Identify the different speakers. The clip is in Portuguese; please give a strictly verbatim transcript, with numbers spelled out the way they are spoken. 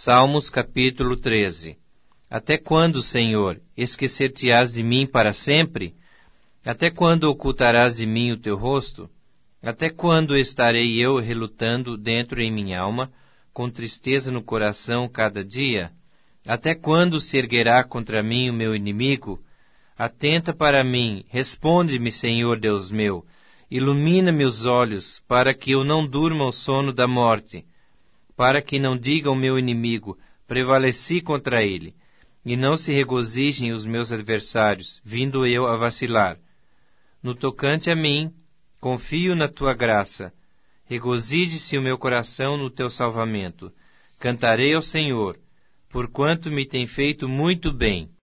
Speaker 1: Salmos capítulo treze. Até quando, Senhor, esquecer-te-ás de mim para sempre? Até quando ocultarás de mim o teu rosto? Até quando estarei eu relutando dentro em minha alma, com tristeza no coração cada dia? Até quando se erguerá contra mim o meu inimigo? Atenta para mim, responde-me, Senhor Deus meu. Ilumina-me os olhos, para que eu não durma o sono da morte, para que não diga o meu inimigo, prevaleci contra ele, e não se regozijem os meus adversários, vindo eu a vacilar. No tocante a mim, confio na tua graça. Regozije-se o meu coração no teu salvamento. Cantarei ao Senhor, porquanto me tem feito muito bem.